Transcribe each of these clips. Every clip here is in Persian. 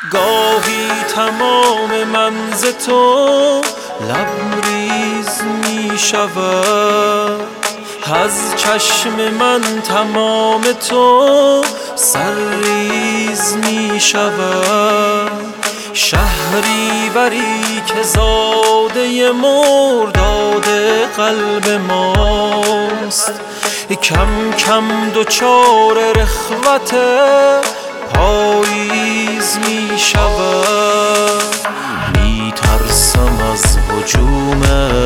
گاهی تمام من ز تو لبریز می شود، از چشم من تمام تو سرریز می شود. شهری بری که زاده مرداد قلب ماست، کم کم دچار رخوت پاییز می شود. می ترسم از هجوم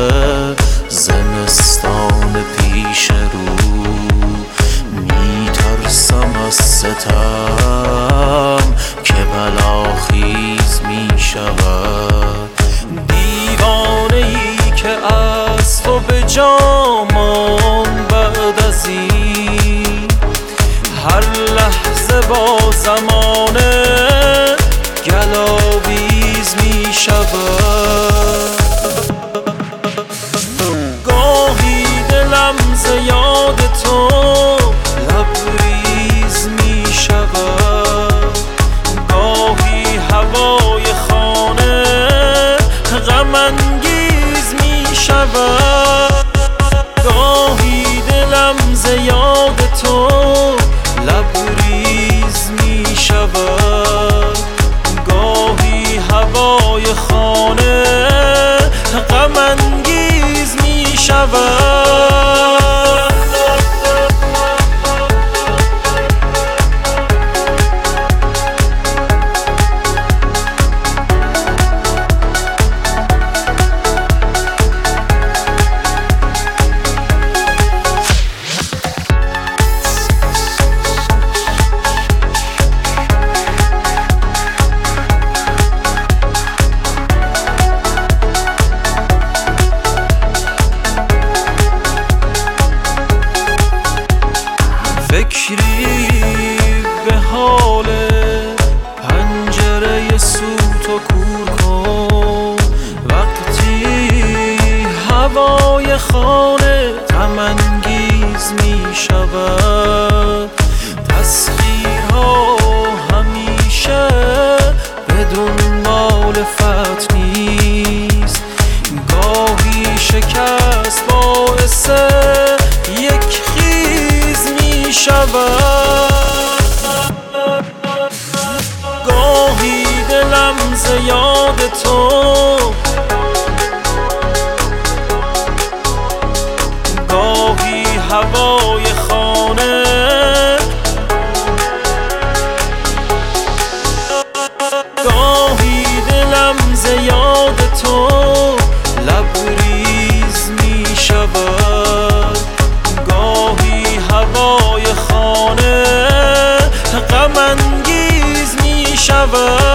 زمستان پیش رو، می ترسم از ستم که بلاخیز می شود. دیوانه ای که از تو به جا ماند بعد از این، هر لحظه با زمانه گلاویز می شود. گاهی دلم ز یاد تو لبریز می شود، گاهی هوای خانه غم انگیز می شود. گاهی دلم ز یاد تو لبریز می شود، گاهی هوای خانه غم انگیز می شود. فکری به حال پنجره سوت و کور کن، وقتی هوای خانه غم انگیز می شود. تسخیرها همیشه به دنبال فتح نیست، گاهی شکست باعث یک خیز می شود. گاهی دلم ز یاد تو، گاهی هوای خانه، گاهی دلم ز یاد تو لبریز می شود، گاهی هوای خانه غم انگیز می شود.